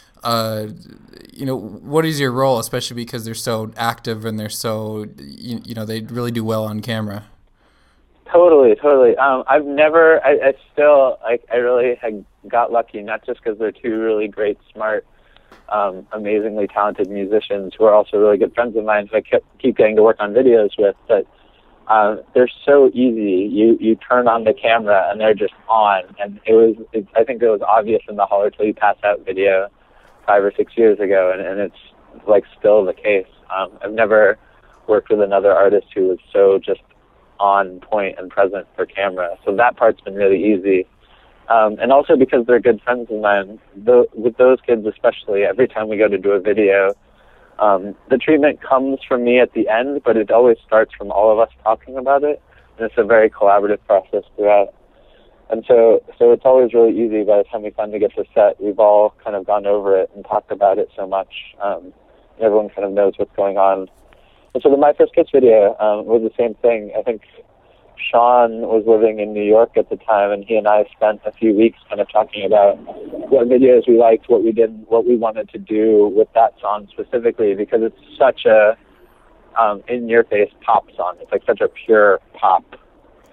what is your role, especially because they're so active and they're so they really do well on camera? Totally. I've never, I still, I really had got lucky, not just because they're two really great, smart, amazingly talented musicians who are also really good friends of mine who I keep getting to work on videos with, but they're so easy. You turn on the camera and they're just on. And I think it was obvious in the Holler Till You Pass Out video 5 or 6 years ago, and it's like still the case. I've never worked with another artist who was so just on point and present for camera. So that part's been really easy. And also because they're good friends of mine, with those kids especially, every time we go to do a video, the treatment comes from me at the end, but it always starts from all of us talking about it. And it's a very collaborative process throughout. And so it's always really easy. By the time we finally get to set, we've all kind of gone over it and talked about it so much. Everyone kind of knows what's going on. And so the My First Kiss video was the same thing. I think Sean was living in New York at the time, and he and I spent a few weeks kind of talking about what videos we liked, what we didn't, what we wanted to do with that song specifically, because it's such a in-your-face pop song. It's like such a pure pop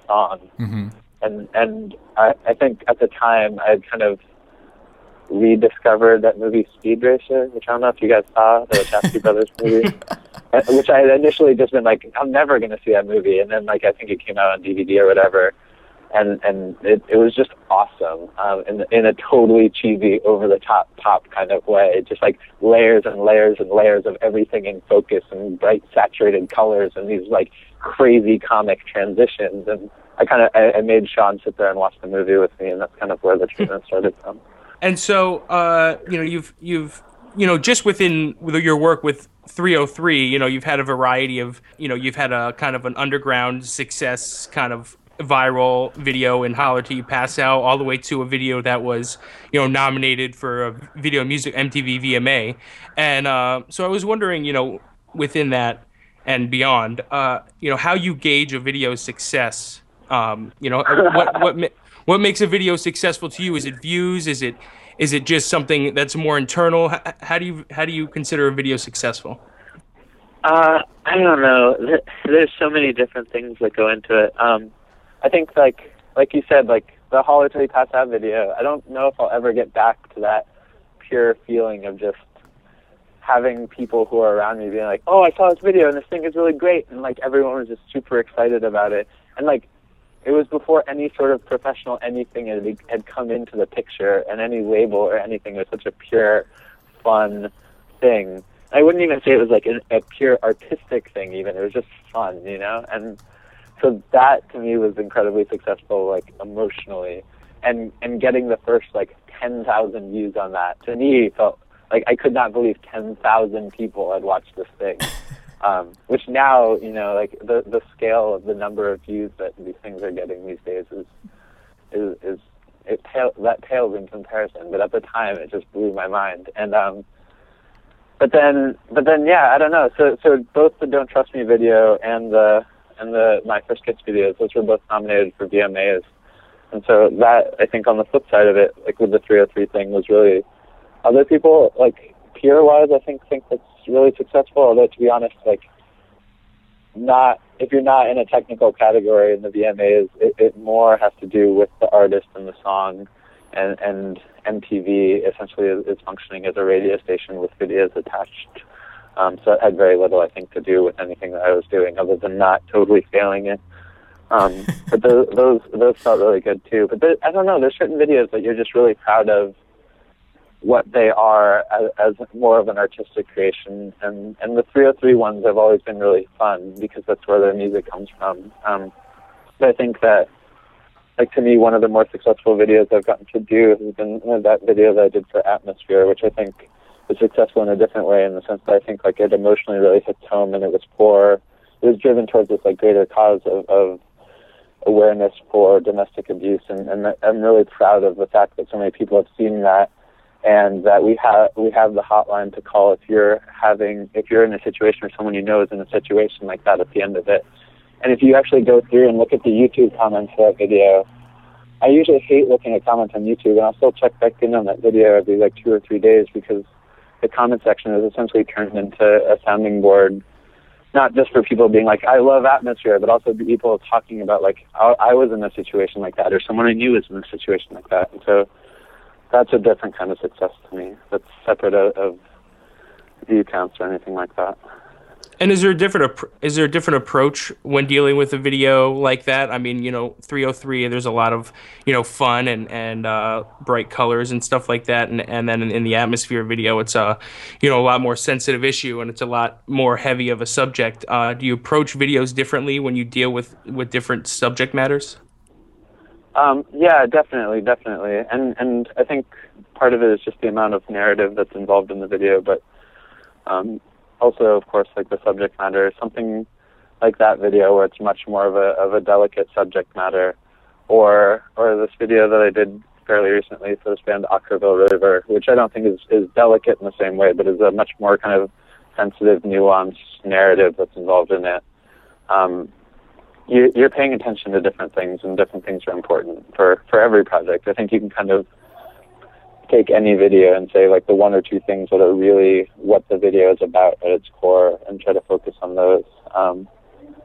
song. Mm-hmm. And I think at the time I had kind of rediscovered that movie Speed Racer, which I don't know if you guys saw, the Wachowski brothers movie, which I had initially just been like, I'm never going to see that movie. And then, like, I think it came out on DVD or whatever. And it was just awesome, in a totally cheesy, over-the-top pop kind of way. Just like layers and layers and layers of everything in focus and bright saturated colors and these like crazy comic transitions. And I made Sean sit there and watch the movie with me, and that's kind of where the treatment started from. And so, you've just within your work with 303, you've had a variety of, you've had a kind of an underground success kind of viral video in Holler Till You Pass Out, all the way to a video that was, nominated for a Video Music MTV VMA. And so I was wondering, within that and beyond, how you gauge a video's success. What makes a video successful to you? Is it views? Is it just something that's more internal? How do you consider a video successful? I don't know. There's so many different things that go into it. I think like you said, like the Holler Till You Pass Out video, I don't know if I'll ever get back to that pure feeling of just having people who are around me being like, oh, I saw this video and this thing is really great, and like everyone was just super excited about it. And like it was before any sort of professional anything had come into the picture, and any label or anything. It was such a pure, fun thing. I wouldn't even say it was like a pure artistic thing even. It was just fun, And so that to me was incredibly successful, like emotionally. And getting the first like 10,000 views on that, to me felt like I could not believe 10,000 people had watched this thing. Which now, like the scale of the number of views that these things are getting these days that pales in comparison. But at the time, it just blew my mind. And but then, yeah, I don't know. So both the Don't Trust Me video and the My First Kiss videos, those were both nominated for VMAs. And so that, I think, on the flip side of it, like with the 303 thing, was really other people like peer-wise, I think that's really successful. Although, to be honest, like, not if you're not in a technical category in the VMAs, it more has to do with the artist and the song, and MTV essentially is functioning as a radio station with videos attached. So it had very little, I think, to do with anything that I was doing, other than not totally failing it. But those felt really good too. But I don't know. There's certain videos that you're just really proud of what they are as more of an artistic creation, and the 303 ones have always been really fun because that's where their music comes from. But I think that, like, to me, one of the more successful videos I've gotten to do has been that video that I did for Atmosphere, which I think was successful in a different way, in the sense that I think like it emotionally really hits home, and it was driven towards this like greater cause of awareness for domestic abuse, and I'm really proud of the fact that so many people have seen that. And that we have the hotline to call if you're in a situation or someone you know is in a situation like that at the end of it. And if you actually go through and look at the YouTube comments for that video, I usually hate looking at comments on YouTube, and I'll still check back in on that video every like 2 or 3 days, because the comment section is essentially turned into a sounding board, not just for people being like, I love Atmosphere, but also people talking about like, I was in a situation like that, or someone I knew was in a situation like that. And so that's a different kind of success to me. That's separate of view counts or anything like that. And is there a different approach when dealing with a video like that? I mean, 303, there's a lot of, fun and bright colors and stuff like that. And then in the Atmosphere video, it's a lot more sensitive issue, and it's a lot more heavy of a subject. Do you approach videos differently when you deal with different subject matters? Yeah, definitely. And I think part of it is just the amount of narrative that's involved in the video, but also, of course, like the subject matter, something like that video where it's much more of a delicate subject matter, or this video that I did fairly recently for this band Ockerville River, which I don't think is delicate in the same way, but is a much more kind of sensitive, nuanced narrative that's involved in it. You're paying attention to different things, and different things are important for every project. I think you can kind of take any video and say like the 1 or 2 things that are really what the video is about at its core, and try to focus on those.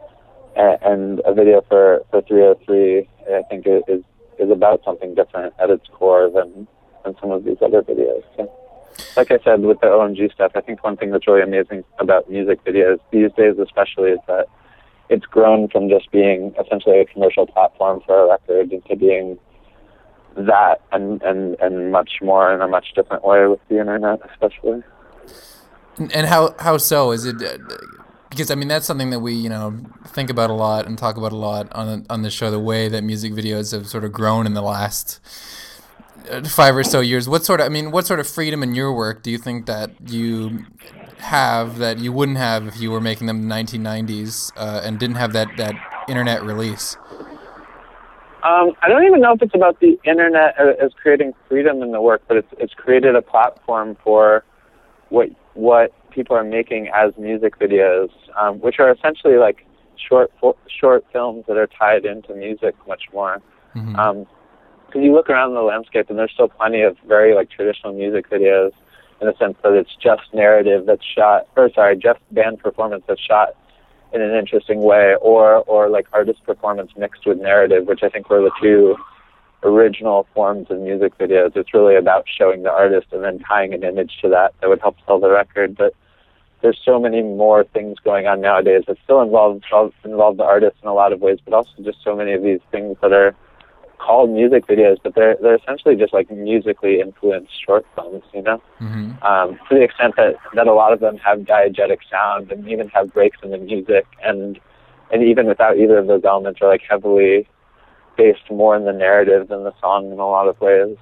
and a video for 303, I think is about something different at its core than some of these other videos. So, like I said, with the OMG stuff, I think one thing that's really amazing about music videos these days especially is that it's grown from just being essentially a commercial platform for a record into being that and much more in a much different way with the internet especially. And how so? Is it because I mean that's something that we think about a lot and talk about a lot on the show, the way that music videos have sort of grown in the last 5 or so years. What sort of freedom in your work do you think that you have that you wouldn't have if you were making them in the 1990s and didn't have that internet release? I don't even know if it's about the internet as creating freedom in the work, but it's created a platform for what people are making as music videos, which are essentially like short films that are tied into music much more. Mm-hmm. Because you look around the landscape and there's still plenty of very like traditional music videos in the sense that it's just narrative that's shot, just band performance that's shot in an interesting way, or like artist performance mixed with narrative, which I think were the two original forms of music videos. It's really about showing the artist and then tying an image to that would help sell the record. But there's so many more things going on nowadays that still involve the artist in a lot of ways, but also just so many of these things that are called music videos, but they're essentially just like musically influenced short films, Mm-hmm. To the extent that a lot of them have diegetic sound and even have breaks in the music, and even without either of those elements are like heavily based more in the narrative than the song in a lot of ways.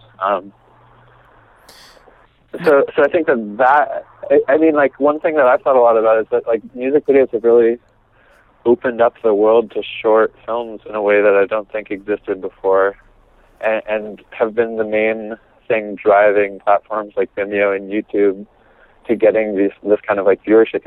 So I think that I mean, like, one thing that I've thought a lot about is that like music videos have really opened up the world to short films in a way that I don't think existed before, and have been the main thing driving platforms like Vimeo and YouTube to getting this kind of like viewership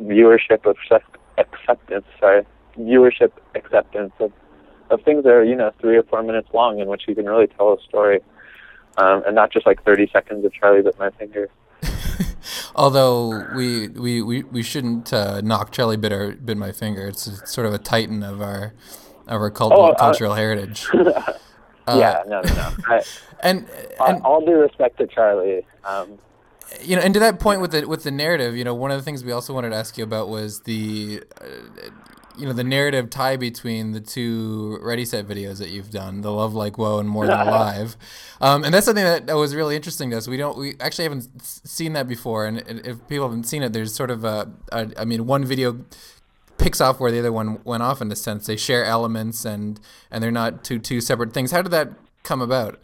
acceptance of things that are 3 or 4 minutes long in which you can really tell a story, and not just like 30 seconds of Charlie Bit My Finger. Although we shouldn't knock Charlie Bit My Finger. It's sort of a titan of our cultural heritage. Yeah, no. And all due respect to Charlie. And to that point with the narrative, one of the things we also wanted to ask you about was the the narrative tie between the two Ready Set videos that you've done, the Love Like Whoa and More Than Alive, and that's something that was really interesting to us. We actually haven't seen that before, and if people haven't seen it, there's sort of one video picks off where the other one went off in a sense. They share elements and they're not two separate things. How did that come about?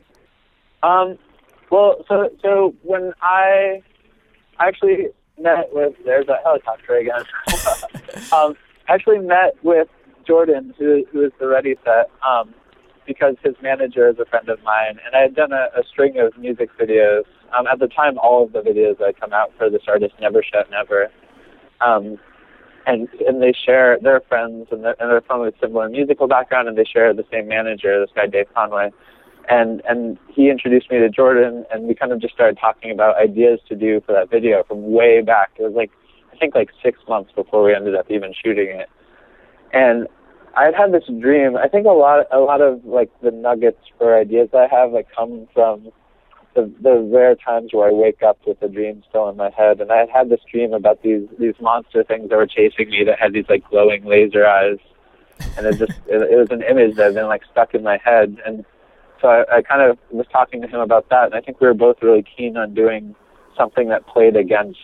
Well, so when I actually met with, there's a helicopter again. I actually met with Jordan, who is the Ready Set, because his manager is a friend of mine, and I had done a string of music videos. At the time, all of the videos that come out for this artist, Never Shut Never, and they share, they're friends, and they're from a similar musical background, and they share the same manager, this guy Dave Conway. And he introduced me to Jordan, and we kind of just started talking about ideas to do for that video from way back. It was I think 6 months before we ended up even shooting it. And I had this dream. I think a lot of like the nuggets for ideas I have come from the rare times where I wake up with a dream still in my head. And I had this dream about these monster things that were chasing me that had these glowing laser eyes. And it was an image that had been stuck in my head. And so I kind of was talking to him about that, and I think we were both really keen on doing something that played against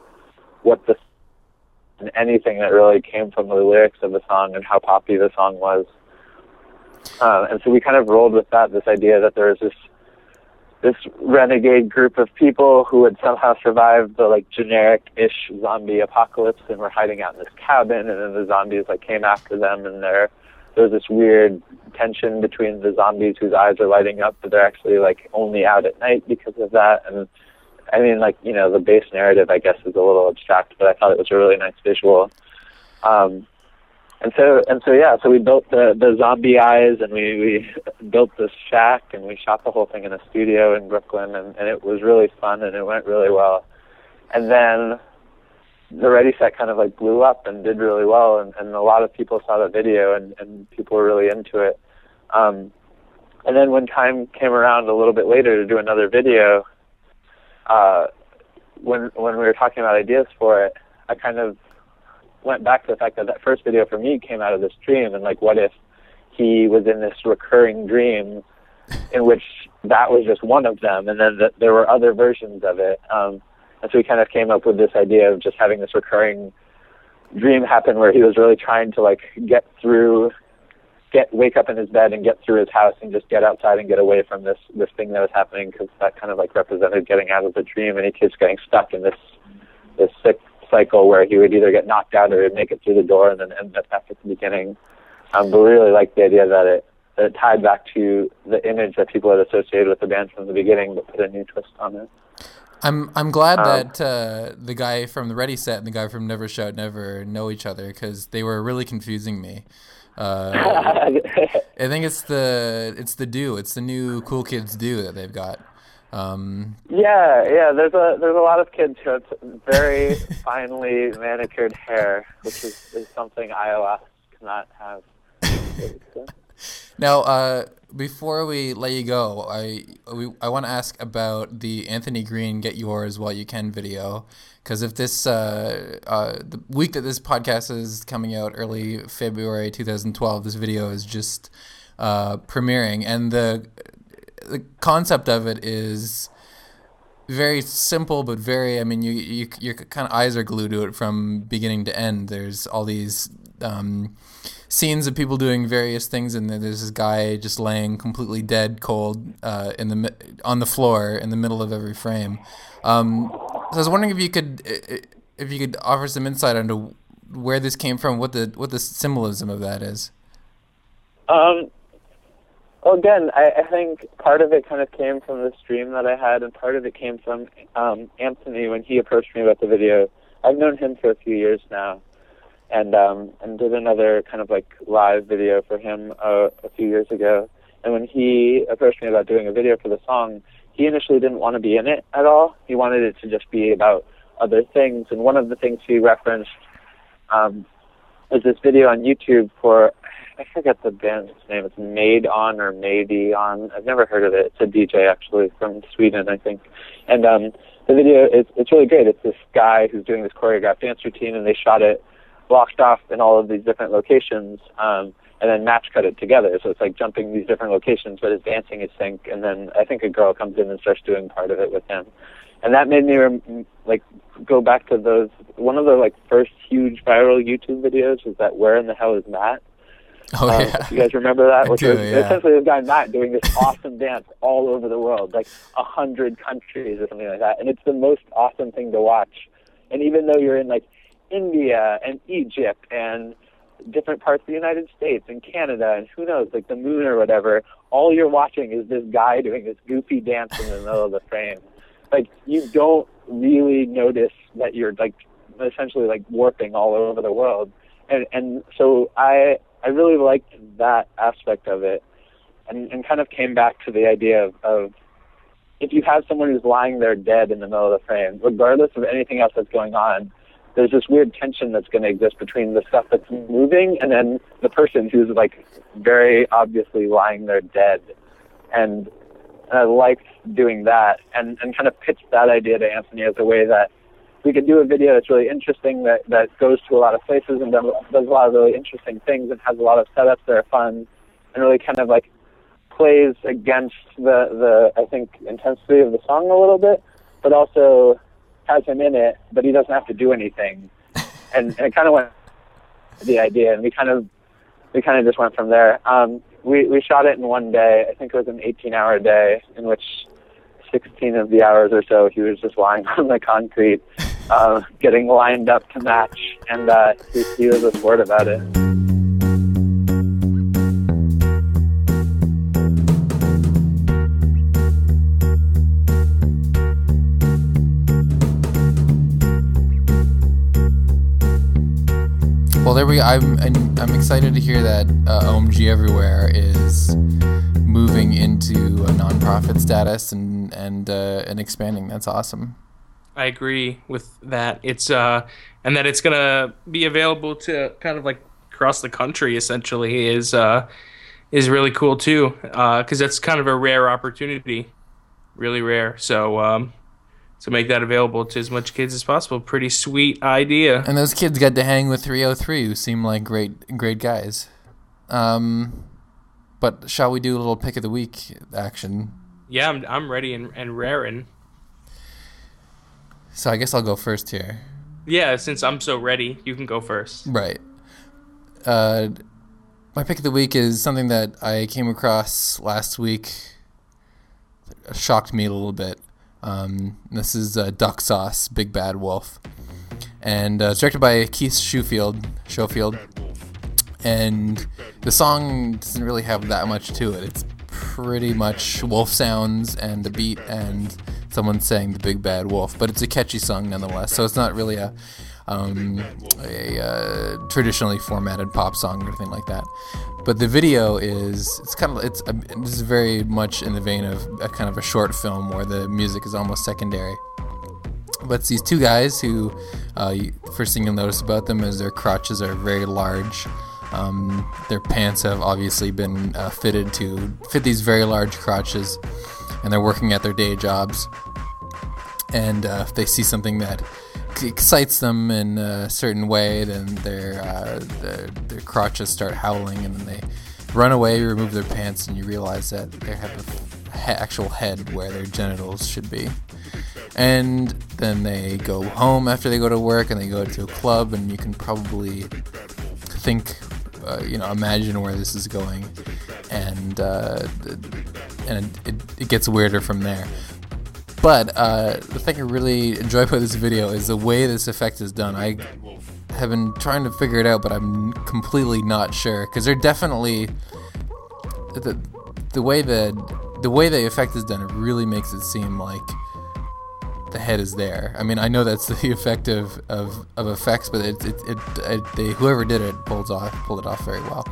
and anything that really came from the lyrics of the song and how poppy the song was. And so we kind of rolled with that, this idea that there was this renegade group of people who had somehow survived the generic-ish zombie apocalypse and were hiding out in this cabin, and then the zombies came after them, and there was this weird tension between the zombies whose eyes are lighting up, but they're actually only out at night because of that. And I mean, the base narrative, I guess, is a little abstract, but I thought it was a really nice visual. So we built the zombie eyes, and we built this shack, and we shot the whole thing in a studio in Brooklyn, and it was really fun, and it went really well. And then the Ready Set kind of like blew up and did really well, and a lot of people saw the video, and people were really into it. And then when time came around a little bit later to do another video, when we were talking about ideas for it, I kind of went back to the fact that that first video for me came out of this dream, and like, what if he was in this recurring dream in which that was just one of them, and then there were other versions of it. And so we kind of came up with this idea of just having this recurring dream happen where he was really trying to like wake up in his bed and get through his house and just get outside and get away from this thing that was happening, because that kind of like represented getting out of the dream, and he keeps getting stuck in this sick cycle where he would either get knocked out or he'd make it through the door and then end up back at the beginning. But we really liked the idea that it tied back to the image that people had associated with the band from the beginning, but put a new twist on it. I'm glad that the guy from the Ready Set and the guy from Never Shout Never know each other, because they were really confusing me. I think it's the do. It's the new Cool Kids do that they've got. Yeah. There's a lot of kids who have very finely manicured hair, which is something iOS cannot have. Now, before we let you go, I want to ask about the Anthony Green "Get Yours While You Can" video, because if this the week that this podcast is coming out, early February 2012, this video is just premiering, and the concept of it is very simple, but very, I mean, your kind of eyes are glued to it from beginning to end. There's all these scenes of people doing various things, and there's this guy just laying completely dead cold on the floor in the middle of every frame. So I was wondering if you could offer some insight into where this came from, what the symbolism of that is. Well, again, I think part of it kind of came from this dream that I had, and part of it came from Anthony when he approached me about the video. I've known him for a few years now, and did another kind of like live video for him a few years ago. And when he approached me about doing a video for the song, he initially didn't want to be in it at all. He wanted it to just be about other things. And one of the things he referenced was this video on YouTube for, I forget the band's name. It's Made On or Maybe On. I've never heard of it. It's a DJ actually from Sweden, I think. And the video, it's really great. It's this guy who's doing this choreographed dance routine, and they shot it blocked off in all of these different locations, and then match cut it together. So it's like jumping these different locations, but his dancing is sync. And then I think a girl comes in and starts doing part of it with him. And that made me go back to those. One of the like first huge viral YouTube videos was that "Where in the Hell is Matt?" Oh yeah, if you guys remember that? Which was yeah. Essentially this guy Matt doing this awesome dance all over the world, like 100 countries or something like that. And it's the most awesome thing to watch. And even though you're in like India and Egypt and different parts of the United States and Canada and who knows, like the moon or whatever, all you're watching is this guy doing this goofy dance in the middle of the frame. Like, you don't really notice that you're like essentially like warping all over the world. And so I really liked that aspect of it, and kind of came back to the idea of if you have someone who's lying there dead in the middle of the frame, regardless of anything else that's going on, there's this weird tension that's going to exist between the stuff that's moving and then the person who's like very obviously lying there dead. And I liked doing that, and kind of pitched that idea to Anthony as a way that we could do a video that's really interesting, that goes to a lot of places and does a lot of really interesting things and has a lot of setups that are fun, and really kind of like plays against the I think intensity of the song a little bit, but also has him in it, but he doesn't have to do anything. And it kind of went the idea, and we kind of just went from there. We shot it in one day. I think it was an 18-hour day, in which 16 of the hours or so he was just lying on the concrete, getting lined up to match, and he was a sport about it. Well, there we go. I'm excited to hear that OMG Everywhere is moving into a nonprofit status and expanding. That's awesome. I agree with that. It's and that it's gonna be available to kind of like across the country essentially is really cool too. Because that's kind of a rare opportunity, really rare. So to make that available to as much kids as possible, pretty sweet idea. And those kids got to hang with 303, who seem like great guys. But shall we do a little pick of the week action? Yeah, I'm ready and raring. So I guess I'll go first here. Yeah, since I'm so ready, you can go first. Right. My pick of the week is something that I came across last week. It shocked me a little bit. This is Duck Sauce, Big Bad Wolf. And it's directed by Keith Schofield. And the song doesn't really have that much to it. It's pretty much wolf sounds and the beat and someone saying the big bad wolf, but it's a catchy song nonetheless. So it's not really a traditionally formatted pop song or anything like that. But the video is this is very much in the vein of a kind of a short film where the music is almost secondary. But it's these two guys who first thing you'll notice about them is their crotches are very large. Their pants have obviously been fitted to fit these very large crotches, and they're working at their day jobs. And if they see something that excites them in a certain way, then their crotches start howling, and then they run away, remove their pants, and you realize that they have an actual head where their genitals should be. And then they go home after they go to work, and they go to a club, and you can probably think, imagine where this is going, and it gets weirder from there. But the thing I really enjoy about this video is the way this effect is done. I have been trying to figure it out, but I'm completely not sure, because they're definitely the way the effect is done. It really makes it seem like the head is there. I mean, I know that's the effect of effects, but whoever did it pulled it off very well.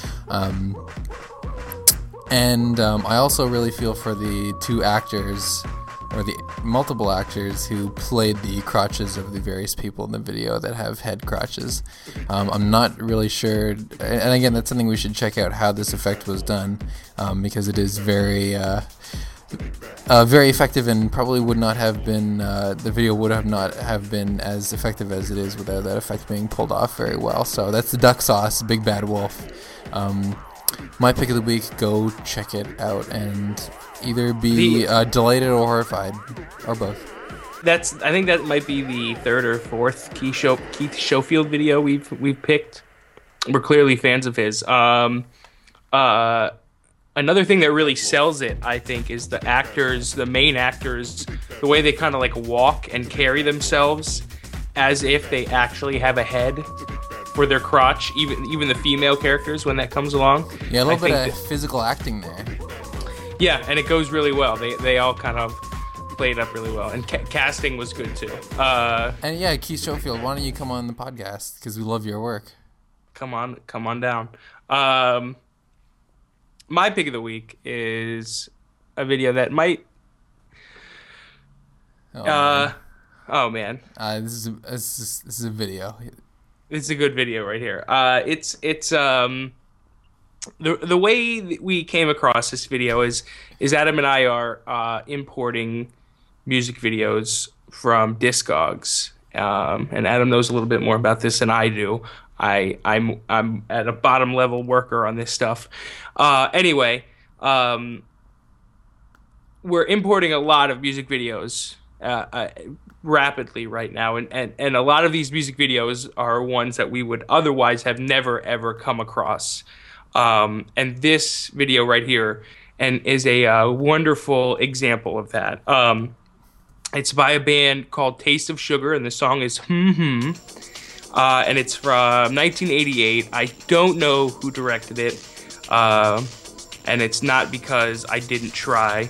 I also really feel for the two actors, or the multiple actors who played the crotches of the various people in the video that have head crotches. I'm not really sure, and again, that's something we should check out, how this effect was done, because it is very effective, and probably would not have been, the video would have not have been as effective as it is without that effect being pulled off very well. So that's the Duck Sauce, Big Bad Wolf. My pick of the week, go check it out and either be delighted or horrified, or both. I think that might be the third or fourth Keith Schofield video we've picked. We're clearly fans of his. Another thing that really sells it, I think, is the main actors, the way they kind of like walk and carry themselves as if they actually have a head for their crotch, even the female characters when that comes along. Yeah, a little bit of physical acting there. Yeah, and it goes really well. They all kind of played up really well, and casting was good too. And yeah, Keith Schofield, why don't you come on the podcast, because we love your work. Come on down. My pick of the week is a video that might. Oh man. This is a video. It's a good video right here. It's the way that we came across this video is Adam and I are importing music videos from Discogs, and Adam knows a little bit more about this than I do. I'm at a bottom level worker on this stuff. Anyway, we're importing a lot of music videos rapidly right now, and a lot of these music videos are ones that we would otherwise have never ever come across. And this video right here is a wonderful example of that. It's by a band called Taste of Sugar, and the song is and it's from 1988. I don't know who directed it, and it's not because I didn't try.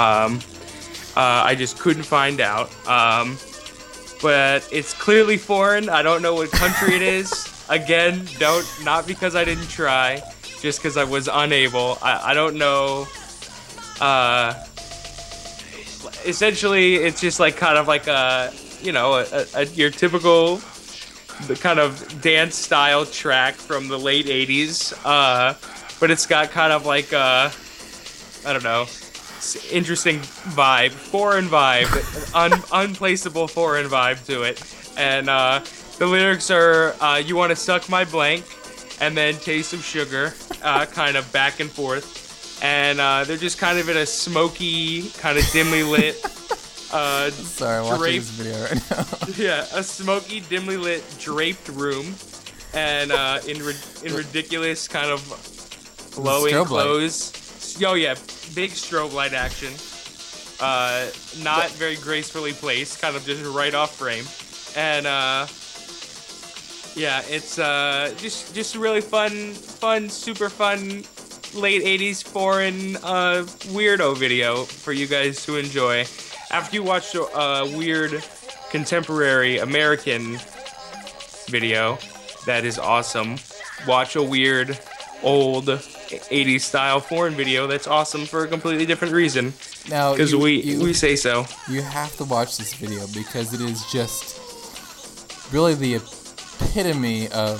I just couldn't find out. But it's clearly foreign. I don't know what country it is. Again, not because I didn't try, just because I was unable. I don't know. essentially it's just like kind of like your typical the kind of dance style track from the late 80s, but it's got kind of like I don't know, interesting vibe, foreign vibe, unplaceable foreign vibe to it. And the lyrics are, you want to suck my blank, and then taste of sugar, kind of back and forth. And they're just kind of in a smoky, kind of dimly lit, Sorry, I'm watching this video right now. yeah, a smoky, dimly lit, draped room, and in ridiculous kind of glowing Strobe light. clothes. Oh yeah, big strobe light action. Not very gracefully placed, kind of just right off frame, and yeah, it's just a really fun, super fun late 80s foreign weirdo video for you guys to enjoy. After you watch a weird contemporary American video that is awesome, watch a weird old 80s style foreign video that's awesome for a completely different reason. Now, Because we say so. You have to watch this video because it is just really the epitome of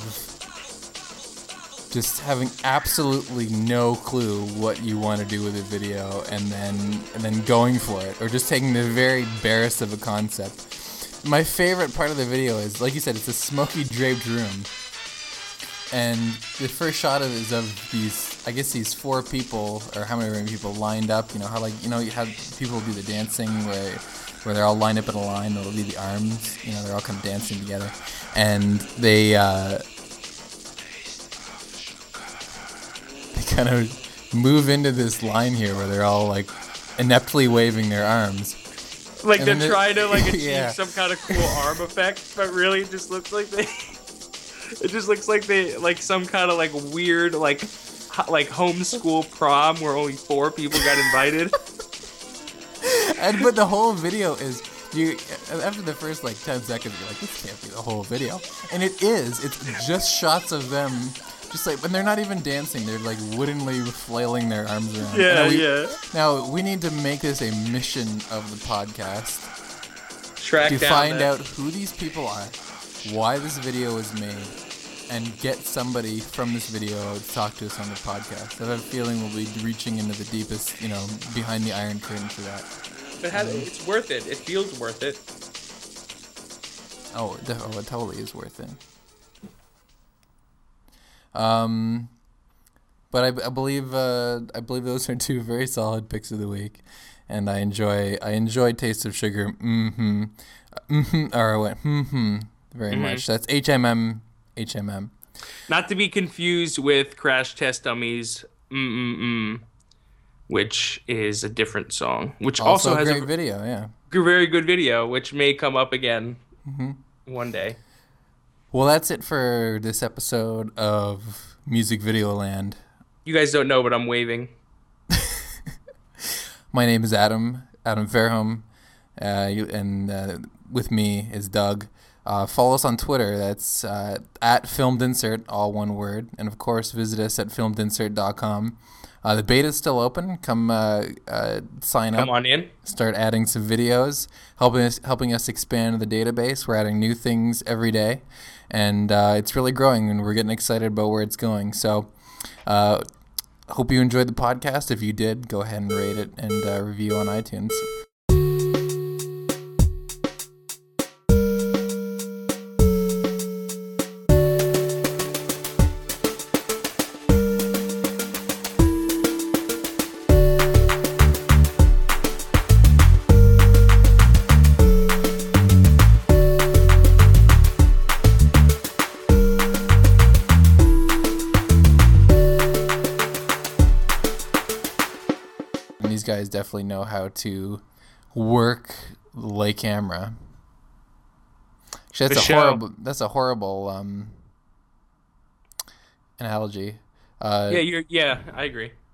just having absolutely no clue what you want to do with a video and then going for it, or just taking the very barest of a concept. My favorite part of the video is, like you said, it's a smoky draped room. And the first shot of it is of these 4 people, or how many people lined up. You know how you have people do the dancing where they're all lined up in a line. That'll be the arms. You know, they're all kind of dancing together, and they kind of move into this line here where they're all like ineptly waving their arms. Like And they're then trying to like achieve yeah. some kind of cool arm effect, but really it just looks like they. It just looks like they like some kind of like weird like homeschool prom where only 4 people got invited. But the whole video is after the first like 10 seconds you're like, this can't be the whole video, and it is. It's just shots of them, just like, but they're not even dancing. They're like woodenly flailing their arms around. Yeah, Now we need to make this a mission of the podcast Track to down find that- out who these people are, why this video was made, and get somebody from this video to talk to us on the podcast. I have a feeling we'll be reaching into the deepest, behind the iron curtain for that. But it's worth it. It feels worth it. Oh, it totally is worth it. But I believe those are 2 very solid picks of the week, and I enjoy Taste of Sugar. Very much. That's HMM. Not to be confused with Crash Test Dummies, which is a different song, which also a has great video. Yeah. very good video, which may come up again one day. Well, that's it for this episode of Music Video Land. You guys don't know, but I'm waving. My name is Adam Fairholm, and with me is Doug. Follow us on Twitter. That's at FilmedInsert, all one word. And, of course, visit us at filmedinsert.com. The beta is still open. Come sign up. Come on in. Start adding some videos, helping us expand the database. We're adding new things every day. And it's really growing, and we're getting excited about where it's going. So hope you enjoyed the podcast. If you did, go ahead and rate it and review on iTunes. Guys definitely know how to work the camera. Actually, that's a horrible analogy. Yeah, I agree.